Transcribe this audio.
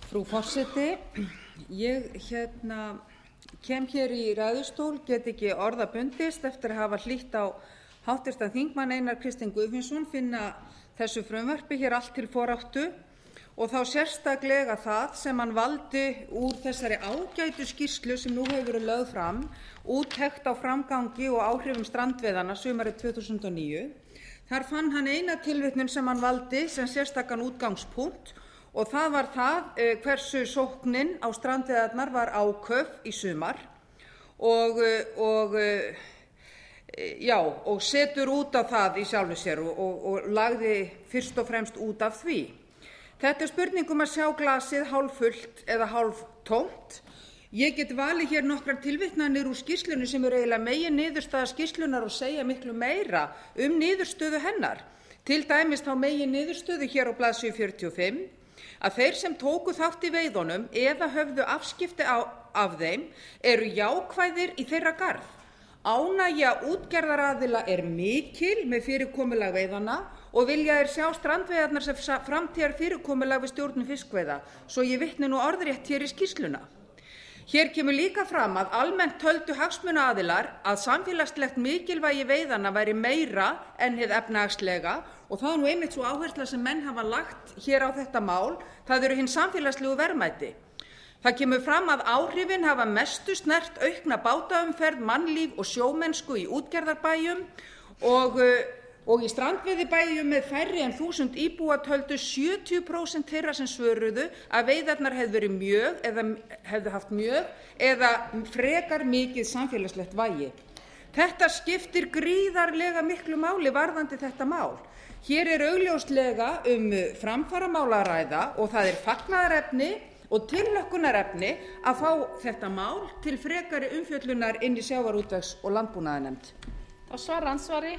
Frú forseti, ég kem hér í ræðustól, get ekki orða bundist eftir að hafa hlýtt á háttvirtan þingmann Einar Kristinn Guðfinnsson finna þessu frumvarpi hér allt til foráttu og þá sérstaklega það sem hann valdi úr þessari ágætu skýrslu sem nú hefur verið lögð fram, úttekt á framgangi og áhrifum strandveiðanna sumarið 2009. Þar fann hann eina tilvitnun sem hann valdi sem sérstakan útgangspunkt og það var það hversu sóknin á strandveiðarnar var áköf í sumar og setur út á það í sjálfu sér og lagði fyrst og fremst út af því. Þetta er spurning að sjá glasið hálffullt eða hálftómt. Ég get valið hér nokkrar tilvitnanir úr skýrslunni sem eru eiginlega meginniðurstaða skýrslunnar og segja miklu meira niðurstöðu hennar. Til dæmis þá meginniðurstöðu hér á blaðsíðu 45 að þeir sem tóku þátt í veiðunum eða höfðu afskipti af þeim eru jákvæðir í þeirra garð. Ánægja útgerðaraðila er mikil með fyrirkomulag veiðanna og vilja þeir sjá strandveiðarnar sem framtíðar fyrirkomulag við stjórnun fiskveiða, svo ég vitni nú orðrétt hér í skýrsluna. Hér kemur líka fram að almennt töldu hagsmunaaðilar að samfélagslegt mikilvægi veiðanna væri meira en hið efnahagslega og það er nú einmitt sú áhersla sem menn hafa lagt hér á þetta mál, það eru hin samfélagslegu verðmæti. Það kemur fram að áhrifin hafa mestu snert aukna bátaumferð, mannlíf og sjómennsku í útgerðarbæjum og í strandveiðibæjum með færri en 1000 íbúa töldu 70% þeirra sem svöruðu að veiðarnar hefðu haft mjög eða frekar mikið samfélagslegt vægi. Þetta skiptir gríðarlega miklu máli varðandi þetta mál. Hér er augljóslega framfaramál að ræða og það er fagnaðarefni og tilhlökkunarefni að fá þetta mál til frekari umfjöllunar inn í sjávarútvegs- og landbúnaðarnefnd. Og svarar andsvari